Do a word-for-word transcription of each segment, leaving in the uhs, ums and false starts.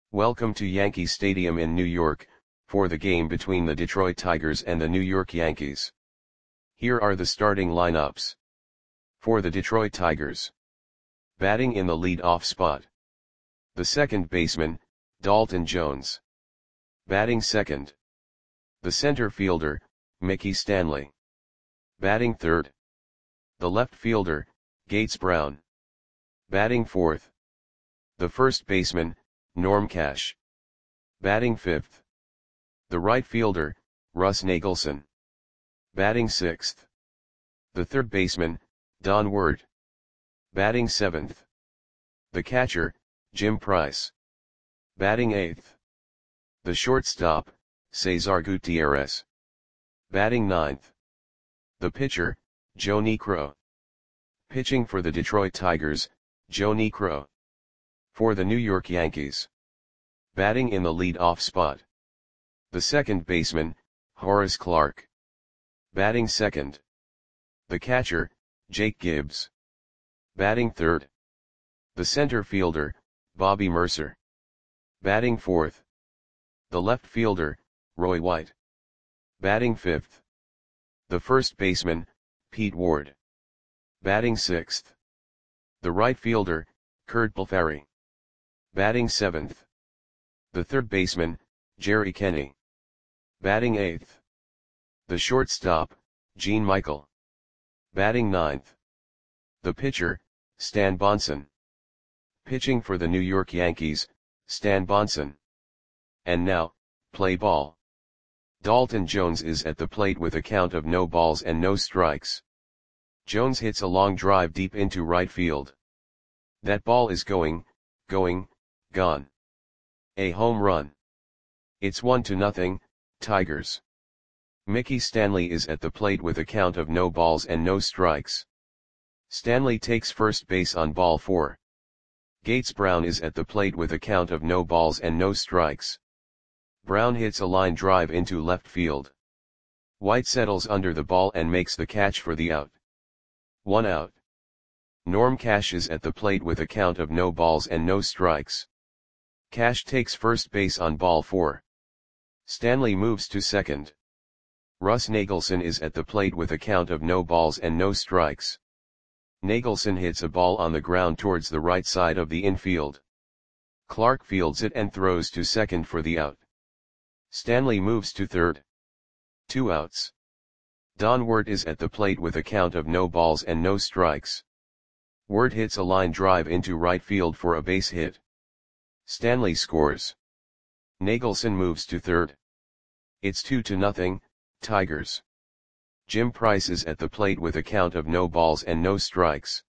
Welcome to Yankee Stadium in New York, for the game between the Detroit Tigers and the New York Yankees. Here are the starting lineups. For the Detroit Tigers. Batting in the lead-off spot. The second baseman, Dalton Jones. Batting second. The center fielder, Mickey Stanley. Batting third. The left fielder, Gates Brown. Batting fourth. The first baseman, Norm Cash. Batting fifth. The right fielder, Russ Nagelson. Batting sixth. The third baseman, Don Ward. Batting seventh. The catcher, Jim Price. Batting eighth. The shortstop, Cesar Gutierrez. Batting ninth. The pitcher, Joe Niekro. Pitching for the Detroit Tigers, Joe Niekro. For the New York Yankees. Batting in the lead-off spot. The second baseman, Horace Clarke. Batting second. The catcher, Jake Gibbs. Batting third. The center fielder, Bobby Murcer. Batting fourth. The left fielder, Roy White. Batting fifth. The first baseman, Pete Ward. Batting sixth. The right fielder, Curt Blefary. Batting seventh. The third baseman, Jerry Kenney. Batting eighth. The shortstop, Gene Michael. Batting ninth. The pitcher, Stan Bonson. Pitching for the New York Yankees, Stan Bonson. And now, play ball. Dalton Jones is at the plate with a count of no balls and no strikes. Jones hits a long drive deep into right field. That ball is going, going, gone. A home run. It's one to nothing, Tigers. Mickey Stanley is at the plate with a count of no balls and no strikes. Stanley takes first base on ball four. Gates Brown is at the plate with a count of no balls and no strikes. Brown hits a line drive into left field. White settles under the ball and makes the catch for the out. One out. Norm Cash is at the plate with a count of no balls and no strikes. Cash takes first base on ball four. Stanley moves to second. Russ Nagelson is at the plate with a count of no balls and no strikes. Nagelson hits a ball on the ground towards the right side of the infield. Clarke fields it and throws to second for the out. Stanley moves to third. Two outs. Don Ward is at the plate with a count of no balls and no strikes. Ward hits a line drive into right field for a base hit. Stanley scores. Nagelson moves to third. It's two to nothing, Tigers. Jim Price is at the plate with a count of no balls and no strikes.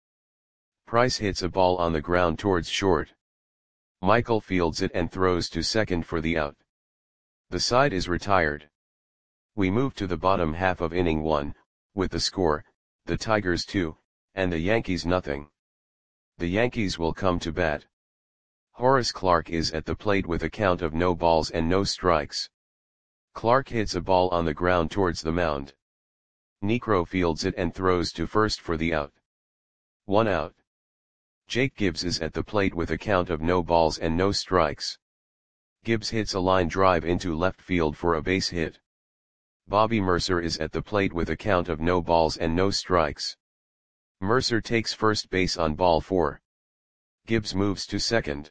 Price hits a ball on the ground towards short. Michael fields it and throws to second for the out. The side is retired. We move to the bottom half of inning one, with the score, the Tigers two, and the Yankees nothing. The Yankees will come to bat. Horace Clarke is at the plate with a count of no balls and no strikes. Clarke hits a ball on the ground towards the mound. Niekro fields it and throws to first for the out. One out. Jake Gibbs is at the plate with a count of no balls and no strikes. Gibbs hits a line drive into left field for a base hit. Bobby Murcer is at the plate with a count of no balls and no strikes. Murcer takes first base on ball four. Gibbs moves to second.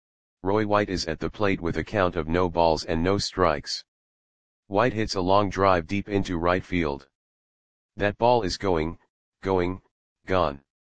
Roy White is at the plate with a count of no balls and no strikes. White hits a long drive deep into right field. That ball is going, going, gone.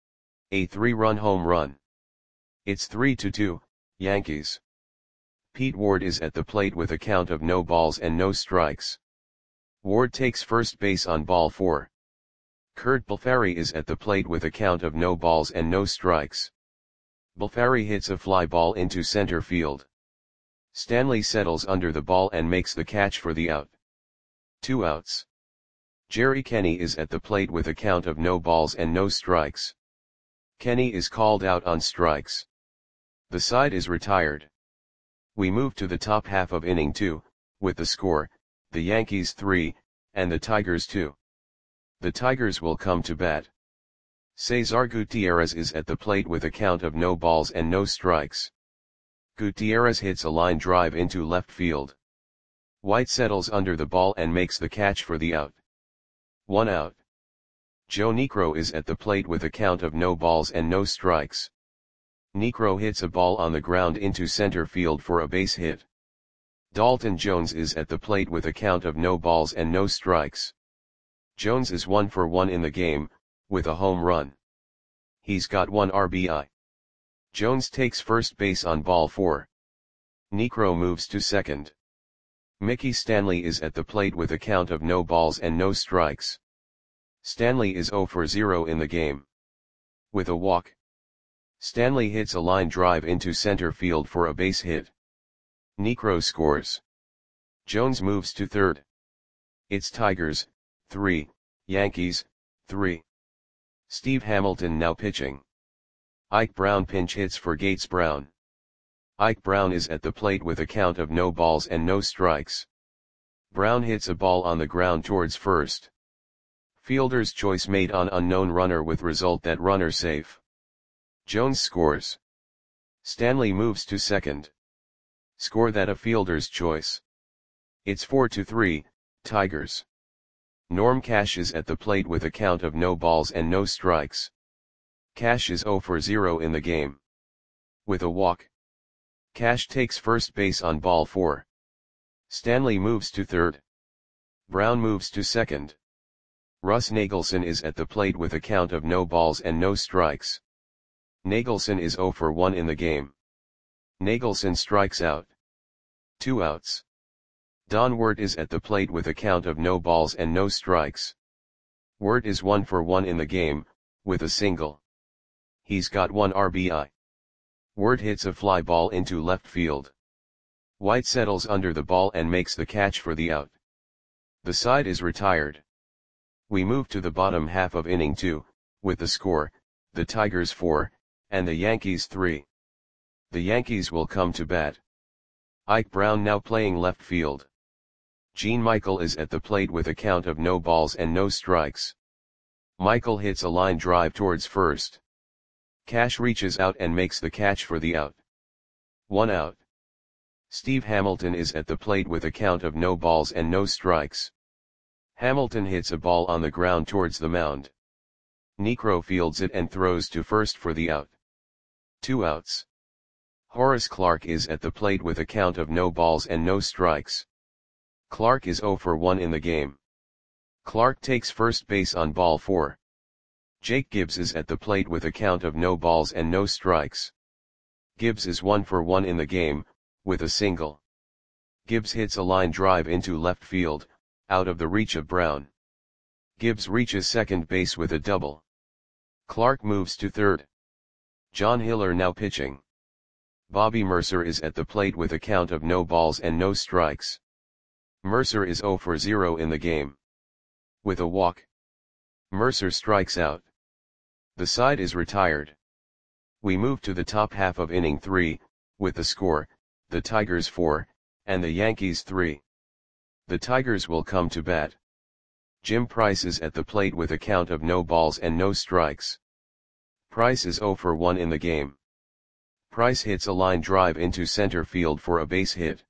A three-run home run. It's three to two, Yankees. Pete Ward is at the plate with a count of no balls and no strikes. Ward takes first base on ball four. Curt Blefary is at the plate with a count of no balls and no strikes. Blefary hits a fly ball into center field. Stanley settles under the ball and makes the catch for the out. Two outs. Jerry Kenney is at the plate with a count of no balls and no strikes. Kenney is called out on strikes. The side is retired. We move to the top half of inning two, with the score, the Yankees three, and the Tigers two. The Tigers will come to bat. Cesar Gutierrez is at the plate with a count of no balls and no strikes. Gutierrez hits a line drive into left field. White settles under the ball and makes the catch for the out. One out. Joe Niekro is at the plate with a count of no balls and no strikes. Niekro hits a ball on the ground into center field for a base hit. Dalton Jones is at the plate with a count of no balls and no strikes. Jones is one for one in the game, with a home run. He's got one R B I. Jones takes first base on ball four. Niekro moves to second. Mickey Stanley is at the plate with a count of no balls and no strikes. Stanley is zero for zero in the game. With a walk, Stanley hits a line drive into center field for a base hit. Niekro scores. Jones moves to third. It's Tigers, three, Yankees, three. Steve Hamilton now pitching. Ike Brown pinch hits for Gates Brown. Ike Brown is at the plate with a count of no balls and no strikes. Brown hits a ball on the ground towards first. Fielder's choice made on unknown runner with result that runner safe. Jones scores. Stanley moves to second. Score that a fielder's choice. It's four to three, Tigers. Norm Cash is at the plate with a count of no balls and no strikes. Cash is zero for zero in the game. With a walk, Cash takes first base on ball four. Stanley moves to third. Brown moves to second. Russ Nagelson is at the plate with a count of no balls and no strikes. Nagelson is zero for one in the game. Nagelson strikes out. Two outs. Don Wirt is at the plate with a count of no balls and no strikes. Wirt is one for one in the game, with a single. He's got one R B I. Wirt hits a fly ball into left field. White settles under the ball and makes the catch for the out. The side is retired. We move to the bottom half of inning two, with the score, the Tigers four, and the Yankees three. The Yankees will come to bat. Ike Brown now playing left field. Gene Michael is at the plate with a count of no balls and no strikes. Michael hits a line drive towards first. Cash reaches out and makes the catch for the out. One out. Steve Hamilton is at the plate with a count of no balls and no strikes. Hamilton hits a ball on the ground towards the mound. Niekro fields it and throws to first for the out. Two outs. Horace Clarke is at the plate with a count of no balls and no strikes. Clarke is zero for one in the game. Clarke takes first base on ball four. Jake Gibbs is at the plate with a count of no balls and no strikes. Gibbs is one for one in the game, with a single. Gibbs hits a line drive into left field, out of the reach of Brown. Gibbs reaches second base with a double. Clarke moves to third. John Hiller now pitching. Bobby Mercer is at the plate with a count of no balls and no strikes. Mercer is zero for zero in the game. With a walk, Mercer strikes out. The side is retired. We move to the top half of inning three, with the score, the Tigers four, and the Yankees three. The Tigers will come to bat. Jim Price is at the plate with a count of no balls and no strikes. Price is zero for one in the game. Price hits a line drive into center field for a base hit.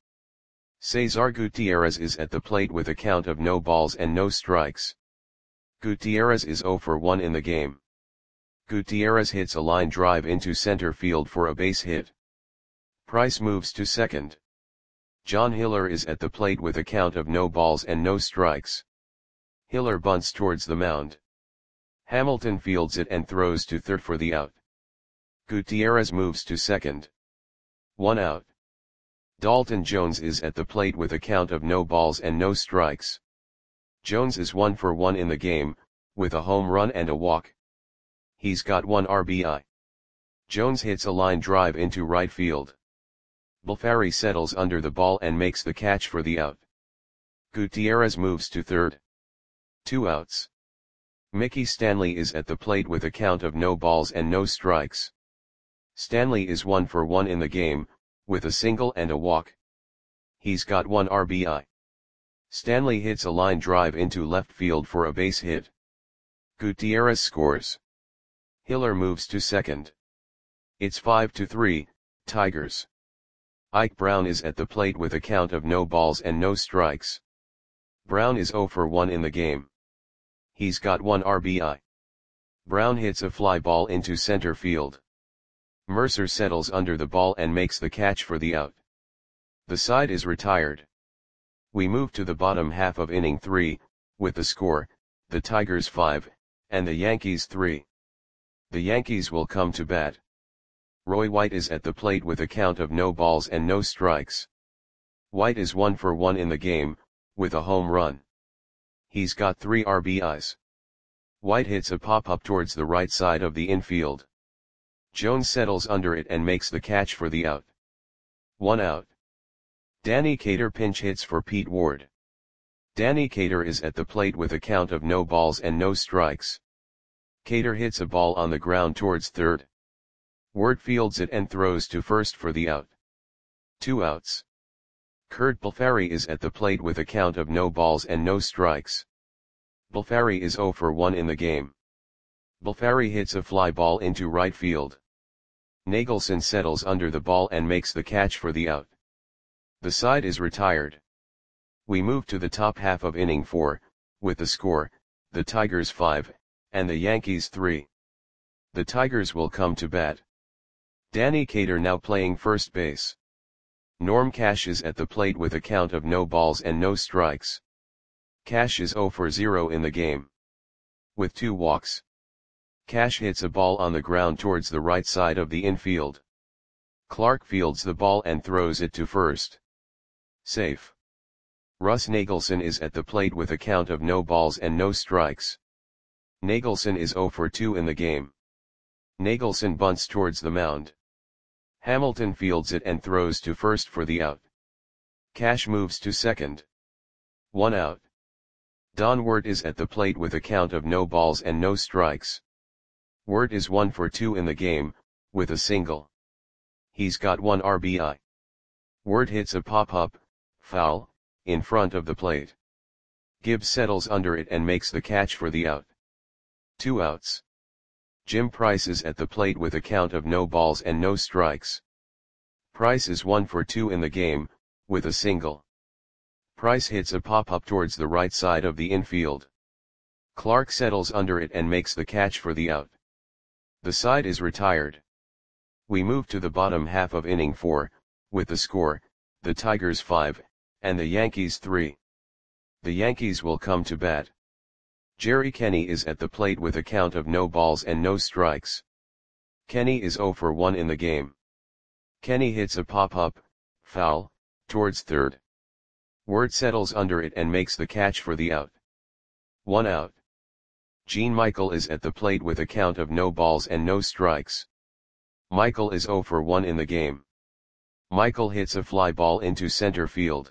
Cesar Gutierrez is at the plate with a count of no balls and no strikes. Gutierrez is zero for one in the game. Gutierrez hits a line drive into center field for a base hit. Price moves to second. John Hiller is at the plate with a count of no balls and no strikes. Hiller bunts towards the mound. Hamilton fields it and throws to third for the out. Gutierrez moves to second. One out. Dalton Jones is at the plate with a count of no balls and no strikes. Jones is one for one in the game, with a home run and a walk. He's got one R B I. Jones hits a line drive into right field. Bulfari settles under the ball and makes the catch for the out. Gutierrez moves to third. Two outs. Mickey Stanley is at the plate with a count of no balls and no strikes. Stanley is one for one in the game, with a single and a walk. He's got one R B I. Stanley hits a line drive into left field for a base hit. Gutierrez scores. Hiller moves to second. It's five to three, Tigers. Ike Brown is at the plate with a count of no balls and no strikes. Brown is zero for one in the game. He's got one R B I. Brown hits a fly ball into center field. Mercer settles under the ball and makes the catch for the out. The side is retired. We move to the bottom half of inning three, with the score, the Tigers five, and the Yankees three. The Yankees will come to bat. Roy White is at the plate with a count of no balls and no strikes. White is one for one in the game, with a home run. He's got three R B Is. White hits a pop-up towards the right side of the infield. Jones settles under it and makes the catch for the out. One out. Danny Cater pinch hits for Pete Ward. Danny Cater is at the plate with a count of no balls and no strikes. Cater hits a ball on the ground towards third. Ward fields it and throws to first for the out. Two outs. Kurt Balfari is at the plate with a count of no balls and no strikes. Balfari is zero for one in the game. Balfari hits a fly ball into right field. Nagelson settles under the ball and makes the catch for the out. The side is retired. We move to the top half of inning four, with the score, the Tigers five, and the Yankees three. The Tigers will come to bat. Danny Cater now playing first base. Norm Cash is at the plate with a count of no balls and no strikes. Cash is zero for zero in the game. With two walks. Cash hits a ball on the ground towards the right side of the infield. Clark fields the ball and throws it to first. Safe. Russ Nagelson is at the plate with a count of no balls and no strikes. Nagelson is zero for two in the game. Nagelson bunts towards the mound. Hamilton fields it and throws to first for the out. Cash moves to second. One out. Don Wirt is at the plate with a count of no balls and no strikes. Wirt is one for two in the game, with a single. He's got one R B I. Wirt hits a pop-up, foul, in front of the plate. Gibbs settles under it and makes the catch for the out. Two outs. Jim Price is at the plate with a count of no balls and no strikes. Price is one for two in the game, with a single. Price hits a pop-up towards the right side of the infield. Clark settles under it and makes the catch for the out. The side is retired. We move to the bottom half of inning four, with the score, the Tigers five, and the Yankees three. The Yankees will come to bat. Jerry Kenny is at the plate with a count of no balls and no strikes. Kenny is zero for one in the game. Kenny hits a pop-up, foul, towards third. Wirt settles under it and makes the catch for the out. One out. Gene Michael is at the plate with a count of no balls and no strikes. Michael is zero for one in the game. Michael hits a fly ball into center field.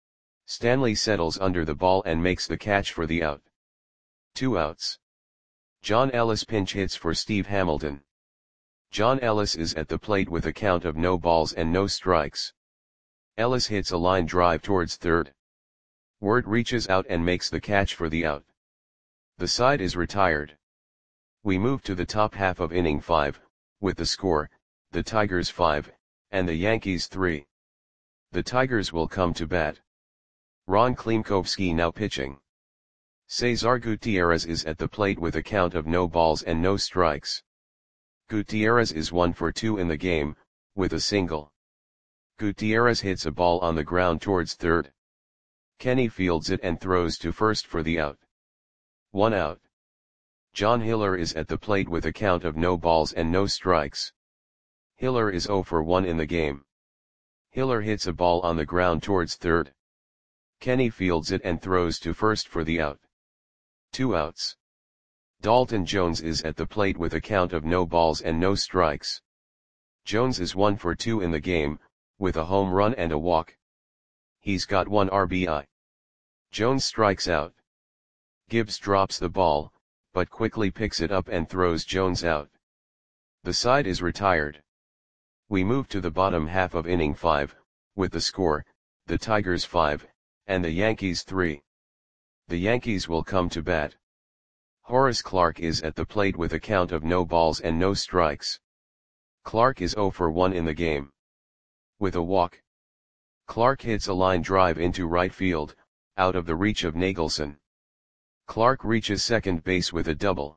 Stanley settles under the ball and makes the catch for the out. Two outs. John Ellis pinch hits for Steve Hamilton. John Ellis is at the plate with a count of no balls and no strikes. Ellis hits a line drive towards third. Wirt reaches out and makes the catch for the out. The side is retired. We move to the top half of inning five, with the score, the Tigers five, and the Yankees three. The Tigers will come to bat. Ron Klimkowski now pitching. Cesar Gutierrez is at the plate with a count of no balls and no strikes. Gutierrez is one for two in the game, with a single. Gutierrez hits a ball on the ground towards third. Kenny fields it and throws to first for the out. One out. John Hiller is at the plate with a count of no balls and no strikes. Hiller is zero for one in the game. Hiller hits a ball on the ground towards third. Kenny fields it and throws to first for the out. Two outs. Dalton Jones is at the plate with a count of no balls and no strikes. Jones is one for two in the game, with a home run and a walk. He's got one R B I. Jones strikes out. Gibbs drops the ball, but quickly picks it up and throws Jones out. The side is retired. We move to the bottom half of inning five, with the score, the Tigers five, and the Yankees three. The Yankees will come to bat. Horace Clarke is at the plate with a count of no balls and no strikes. Clarke is zero for one in the game. With a walk, Clark hits a line drive into right field, out of the reach of Nagelson. Clark reaches second base with a double.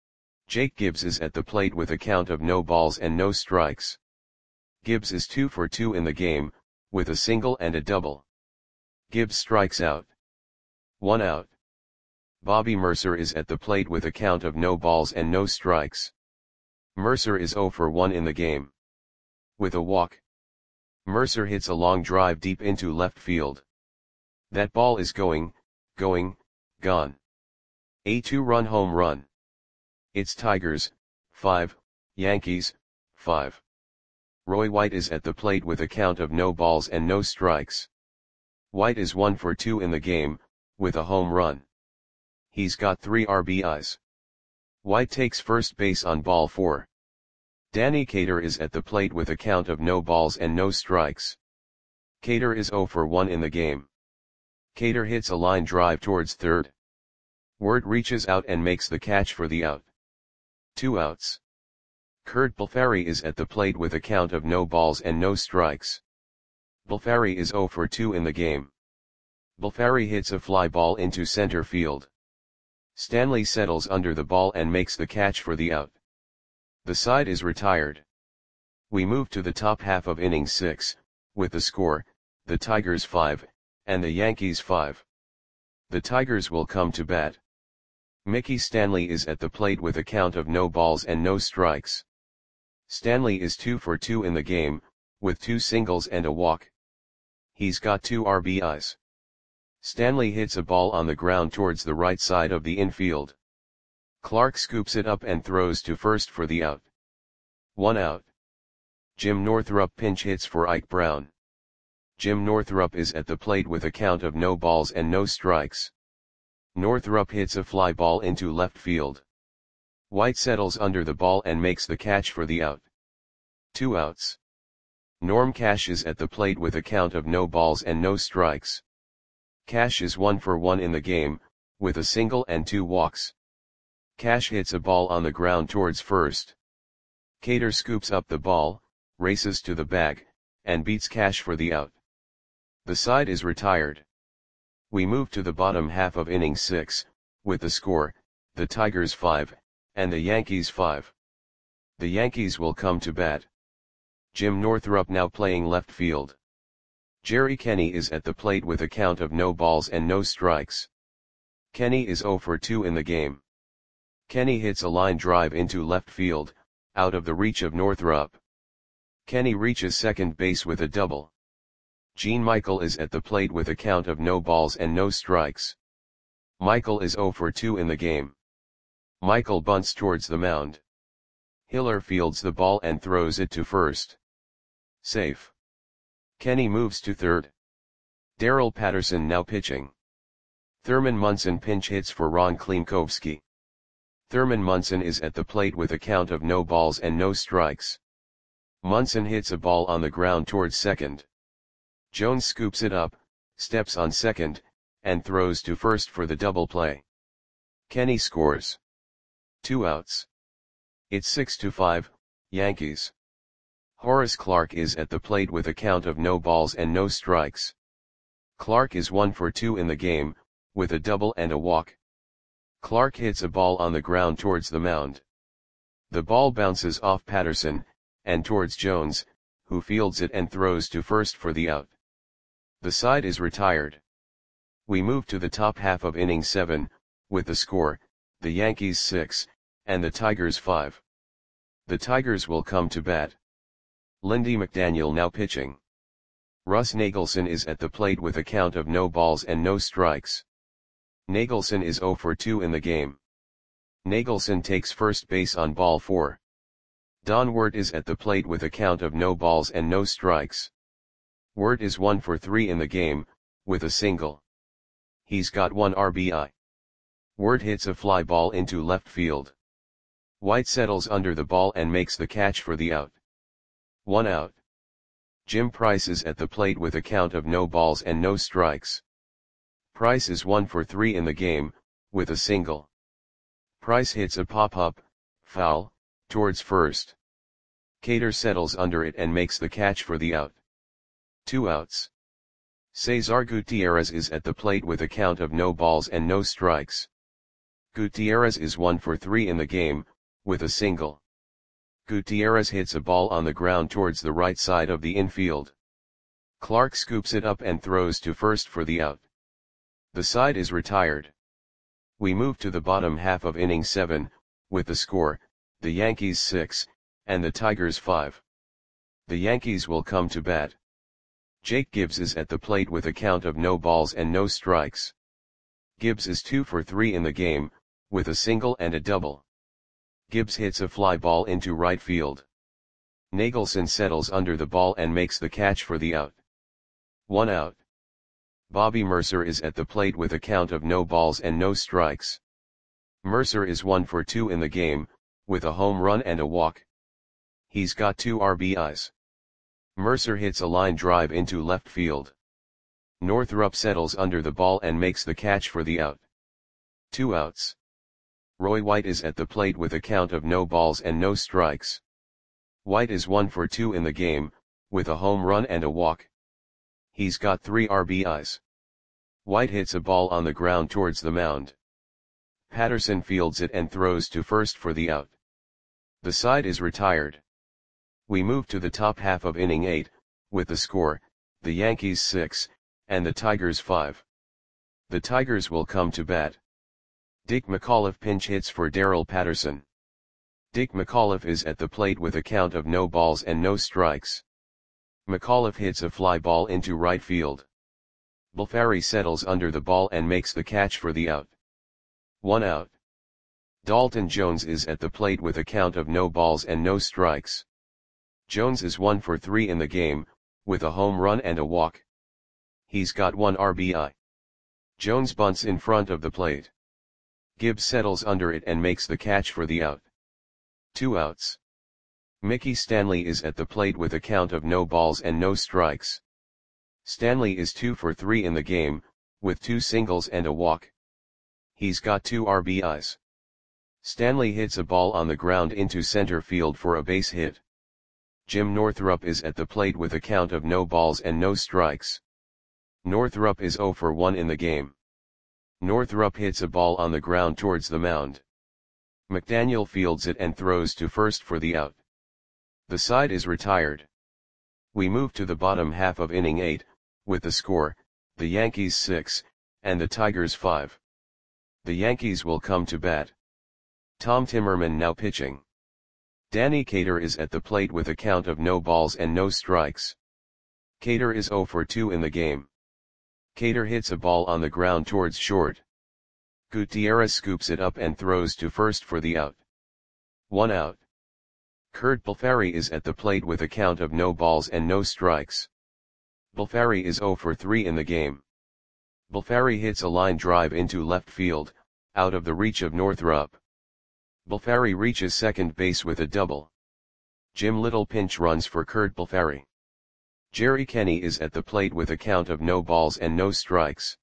Jake Gibbs is at the plate with a count of no balls and no strikes. Gibbs is two for two in the game, with a single and a double. Gibbs strikes out. One out. Bobby Mercer is at the plate with a count of no balls and no strikes. Mercer is zero for one in the game. With a walk. Mercer hits a long drive deep into left field. That ball is going, going, gone. A two-run home run. It's Tigers, five, Yankees, five. Roy White is at the plate with a count of no balls and no strikes. White is one for two in the game, with a home run. He's got three R B Is. White takes first base on ball four. Danny Cater is at the plate with a count of no balls and no strikes. Cater is zero for one in the game. Cater hits a line drive towards third. Word reaches out and makes the catch for the out. Two outs. Kurt Balfari is at the plate with a count of no balls and no strikes. Balfari is zero for two in the game. Balfari hits a fly ball into center field. Stanley settles under the ball and makes the catch for the out. The side is retired. We move to the top half of inning six, with the score, the Tigers five, and the Yankees five. The Tigers will come to bat. Mickey Stanley is at the plate with a count of no balls and no strikes. Stanley is two for two in the game, with two singles and a walk. He's got two R B Is. Stanley hits a ball on the ground towards the right side of the infield. Clark scoops it up and throws to first for the out. One out. Jim Northrup pinch hits for Ike Brown. Jim Northrup is at the plate with a count of no balls and no strikes. Northrup hits a fly ball into left field. White settles under the ball and makes the catch for the out. Two outs. Norm Cash is at the plate with a count of no balls and no strikes. Cash is one for one in the game, with a single and two walks. Cash hits a ball on the ground towards first. Cater scoops up the ball, races to the bag, and beats Cash for the out. The side is retired. We move to the bottom half of inning six, with the score, the Tigers five, and the Yankees five. The Yankees will come to bat. Jim Northrup now playing left field. Jerry Kenny is at the plate with a count of no balls and no strikes. Kenny is zero for two in the game. Kenny hits a line drive into left field, out of the reach of Northrup. Kenny reaches second base with a double. Gene Michael is at the plate with a count of no balls and no strikes. Michael is zero for two in the game. Michael bunts towards the mound. Hiller fields the ball and throws it to first. Safe. Kenny moves to third. Darrell Patterson now pitching. Thurman Munson pinch hits for Ron Klinkowski. Thurman Munson is at the plate with a count of no balls and no strikes. Munson hits a ball on the ground towards second. Jones scoops it up, steps on second, and throws to first for the double play. Kenny scores. Two outs. It's six to five, Yankees. Horace Clarke is at the plate with a count of no balls and no strikes. Clarke is one for two in the game, with a double and a walk. Clarke hits a ball on the ground towards the mound. The ball bounces off Patterson, and towards Jones, who fields it and throws to first for the out. The side is retired. We move to the top half of inning seven, with the score, the Yankees six, and the Tigers five. The Tigers will come to bat. Lindy McDaniel now pitching. Russ Nagelson is at the plate with a count of no balls and no strikes. Nagelson is zero for two in the game. Nagelson takes first base on ball four. Don Wert is at the plate with a count of no balls and no strikes. Wert is one for three in the game, with a single. He's got one R B I. Wert hits a fly ball into left field. White settles under the ball and makes the catch for the out. One out. Jim Price is at the plate with a count of no balls and no strikes. Price is one for three in the game, with a single. Price hits a pop-up, foul, towards first. Cater settles under it and makes the catch for the out. Two outs. Cesar Gutierrez is at the plate with a count of no balls and no strikes. Gutierrez is one for three in the game, with a single. Gutierrez hits a ball on the ground towards the right side of the infield. Clark scoops it up and throws to first for the out. The side is retired. We move to the bottom half of inning seven, with the score, the Yankees six, and the Tigers five. The Yankees will come to bat. Jake Gibbs is at the plate with a count of no balls and no strikes. Gibbs is two for three in the game, with a single and a double. Gibbs hits a fly ball into right field. Nagelson settles under the ball and makes the catch for the out. One out. Bobby Mercer is at the plate with a count of no balls and no strikes. Mercer is one for two in the game, with a home run and a walk. He's got two R B Is. Mercer hits a line drive into left field. Northrup settles under the ball and makes the catch for the out. Two outs. Roy White is at the plate with a count of no balls and no strikes. White is one for two in the game, with a home run and a walk. He's got three R B Is. White hits a ball on the ground towards the mound. Patterson fields it and throws to first for the out. The side is retired. We move to the top half of inning eight, with the score, the Yankees six, and the Tigers five. The Tigers will come to bat. Dick McAuliffe pinch hits for Darrell Patterson. Dick McAuliffe is at the plate with a count of no balls and no strikes. McAuliffe hits a fly ball into right field. Bulfari settles under the ball and makes the catch for the out. One out. Dalton Jones is at the plate with a count of no balls and no strikes. Jones is one for three in the game, with a home run and a walk. He's got one R B I. Jones bunts in front of the plate. Gibbs settles under it and makes the catch for the out. Two outs. Mickey Stanley is at the plate with a count of no balls and no strikes. Stanley is two for three in the game, with two singles and a walk. He's got two R B Is. Stanley hits a ball on the ground into center field for a base hit. Jim Northrup is at the plate with a count of no balls and no strikes. Northrup is zero for one in the game. Northrup hits a ball on the ground towards the mound. McDaniel fields it and throws to first for the out. The side is retired. We move to the bottom half of inning eight, with the score, the Yankees six, and the Tigers five. The Yankees will come to bat. Tom Timmerman now pitching. Danny Cater is at the plate with a count of no balls and no strikes. Cater is zero for two in the game. Cater hits a ball on the ground towards short. Gutierrez scoops it up and throws to first for the out. One out. Kurt Bulfari is at the plate with a count of no balls and no strikes. Bulfari is zero for three in the game. Bulfari hits a line drive into left field, out of the reach of Northrup. Bulfari reaches second base with a double. Jim Little pinch runs for Kurt Bulfari. Jerry Kenny is at the plate with a count of no balls and no strikes.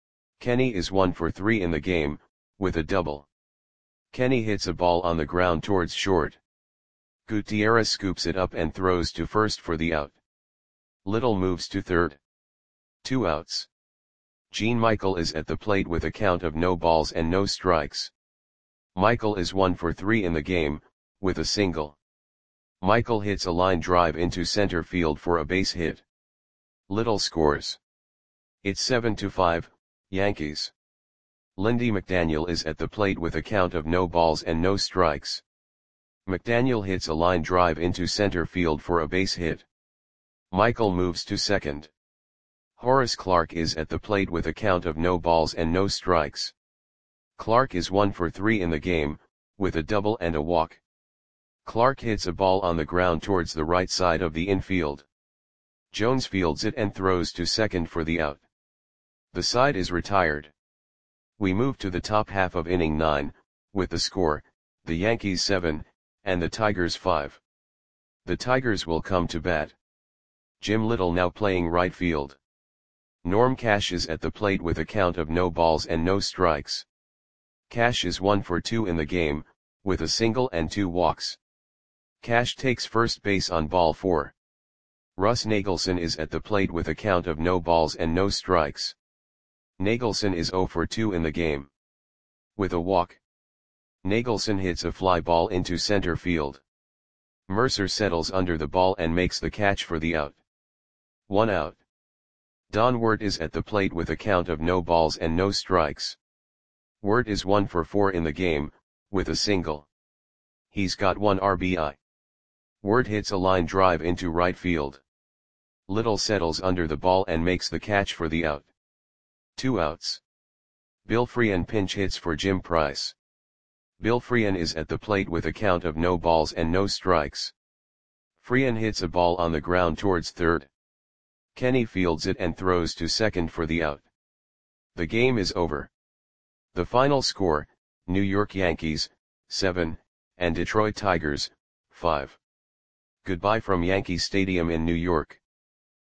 Kenny is one for three in the game, with a double. Kenny hits a ball on the ground towards short. Gutierrez scoops it up and throws to first for the out. Little moves to third. Two outs. Gene Michael is at the plate with a count of no balls and no strikes. Michael is one for three in the game, with a single. Michael hits a line drive into center field for a base hit. Little scores. It's seven to five, Yankees. Lindy McDaniel is at the plate with a count of no balls and no strikes. McDaniel hits a line drive into center field for a base hit. Michael moves to second. Horace Clark is at the plate with a count of no balls and no strikes. Clark is one for three in the game, with a double and a walk. Clark hits a ball on the ground towards the right side of the infield. Jones fields it and throws to second for the out. The side is retired. We move to the top half of inning nine, with the score, the Yankees seven, and the Tigers five. The Tigers will come to bat. Jim Little now playing right field. Norm Cash is at the plate with a count of no balls and no strikes. Cash is one for two in the game, with a single and two walks. Cash takes first base on ball four. Russ Nagelson is at the plate with a count of no balls and no strikes. Nagelson is zero for two in the game. With a walk, Nagelson hits a fly ball into center field. Mercer settles under the ball and makes the catch for the out. One out. Don Wirt is at the plate with a count of no balls and no strikes. Wirt is one for four in the game, with a single. He's got one R B I. Wirt hits a line drive into right field. Little settles under the ball and makes the catch for the out. Two outs. Bill Freehan pinch hits for Jim Price. Bill Freehan is at the plate with a count of no balls and no strikes. Freehan hits a ball on the ground towards third. Kenny fields it and throws to second for the out. The game is over. The final score, New York Yankees, seven, and Detroit Tigers, five. Goodbye from Yankee Stadium in New York.